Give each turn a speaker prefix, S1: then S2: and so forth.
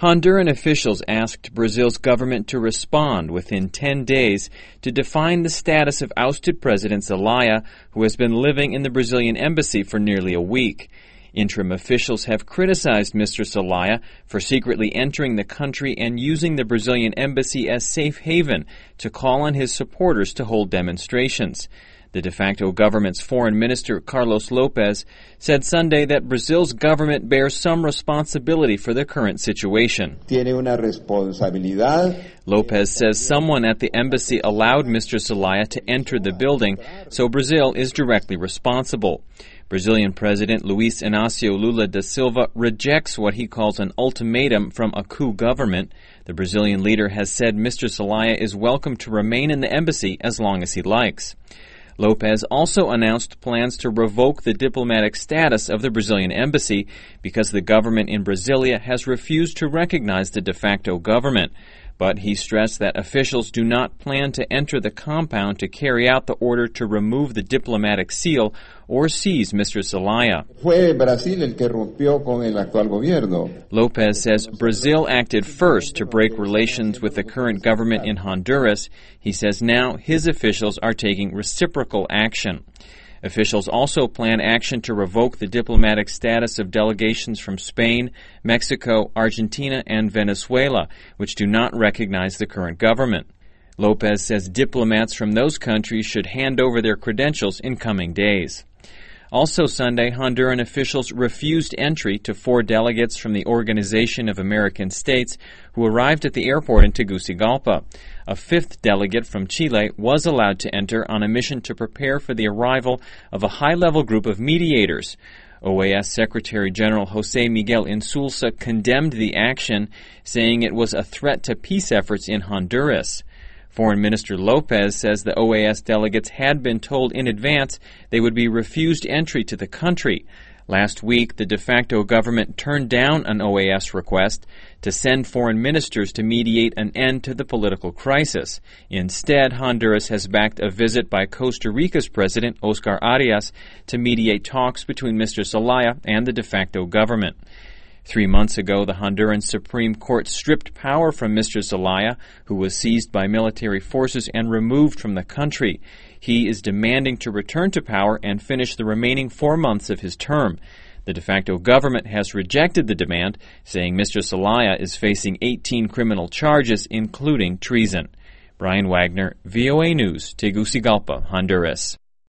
S1: Honduran officials asked Brazil's government to respond within 10 days to define the status of ousted President Zelaya, who has been living in the Brazilian embassy for nearly a week. Interim officials have criticized Mr. Zelaya for secretly entering the country and using the Brazilian embassy as safe haven to call on his supporters to hold demonstrations. The de facto government's foreign minister, Carlos Lopez, said Sunday that Brazil's government bears some responsibility for the current situation.
S2: Tiene una responsabilidad.
S1: Lopez says someone at the embassy allowed Mr. Zelaya to enter the building, so Brazil is directly responsible. Brazilian President Luiz Inácio Lula da Silva rejects what he calls an ultimatum from a coup government. The Brazilian leader has said Mr. Zelaya is welcome to remain in the embassy as long as he likes. Lopez also announced plans to revoke the diplomatic status of the Brazilian embassy because the government in Brasilia has refused to recognize the de facto government. But he stressed that officials do not plan to enter the compound to carry out the order to remove the diplomatic seal or seize Mr. Zelaya.
S2: Fue Brasil el que rompió con el actual gobierno.
S1: Lopez says Brazil acted first to break relations with the current government in Honduras. He says now his officials are taking reciprocal action. Officials also plan action to revoke the diplomatic status of delegations from Spain, Mexico, Argentina, and Venezuela, which do not recognize the current government. Lopez says diplomats from those countries should hand over their credentials in coming days. Also Sunday, Honduran officials refused entry to 4 delegates from the Organization of American States who arrived at the airport in Tegucigalpa. A 5th delegate from Chile was allowed to enter on a mission to prepare for the arrival of a high-level group of mediators. OAS Secretary General José Miguel Insulza condemned the action, saying it was a threat to peace efforts in Honduras. Foreign Minister Lopez says the OAS delegates had been told in advance they would be refused entry to the country. Last week, the de facto government turned down an OAS request to send foreign ministers to mediate an end to the political crisis. Instead, Honduras has backed a visit by Costa Rica's President, Oscar Arias, to mediate talks between Mr. Zelaya and the de facto government. 3 months ago, the Honduran Supreme Court stripped power from Mr. Zelaya, who was seized by military forces and removed from the country. He is demanding to return to power and finish the remaining 4 months of his term. The de facto government has rejected the demand, saying Mr. Zelaya is facing 18 criminal charges, including treason. Brian Wagner, VOA News, Tegucigalpa, Honduras.